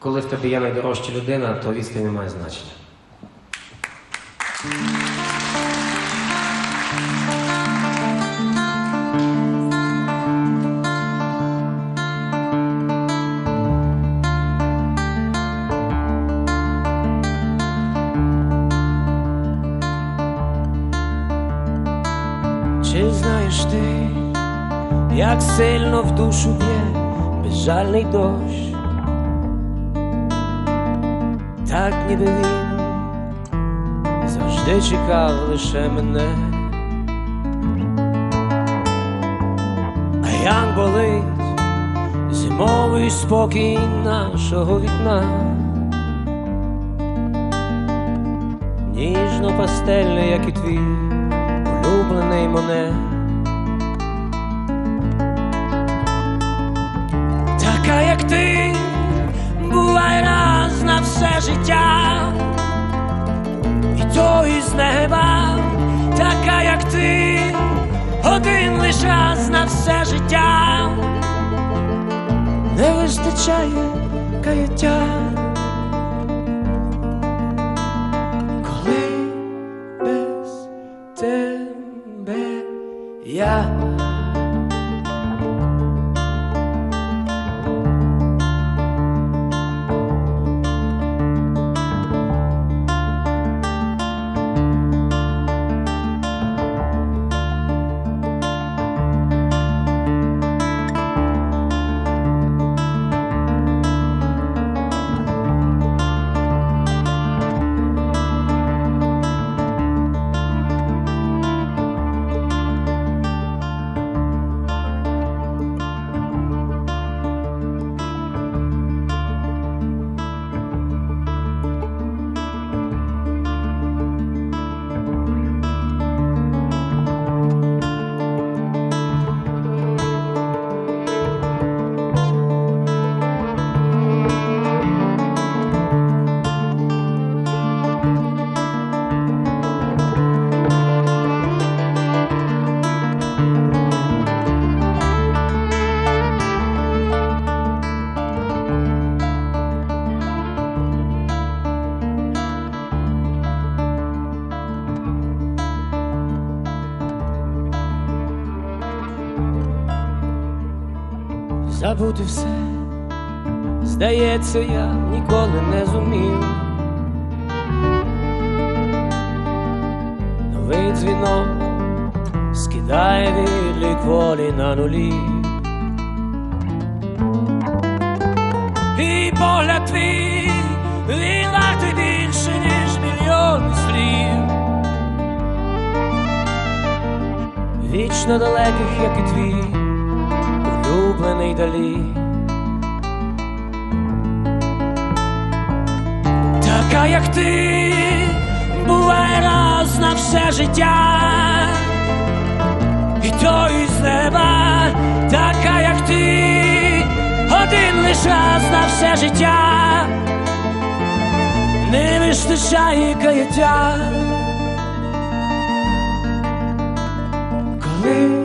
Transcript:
Коли в тебе є найдорожча людина, то відстань не має значення. Чи знаєш ти, як сильно в душу б'є безжальний дощ? Так ніби він завжди чекав лише мене. А як болить зимовий спокій нашого вікна, ніжно-пастельний, як і твій улюблений Моне. Така, як ти, буває раз на все життя, і то із неба. Така, як ти, один лиш раз на все життя, не вистачає каяття. Коли без тебе я забути все, здається, я ніколи не зумів. Новий дзвінок скидає відлік волі на нулі, і погляд твій, він вартий більше, ніж мільйон слів, вічно далеких, як і твій улюблений Далі. Така, як ти, буває раз на все життя, і то із неба. Така, як ти, один лиш раз на все життя, не вистачає каяття. Коли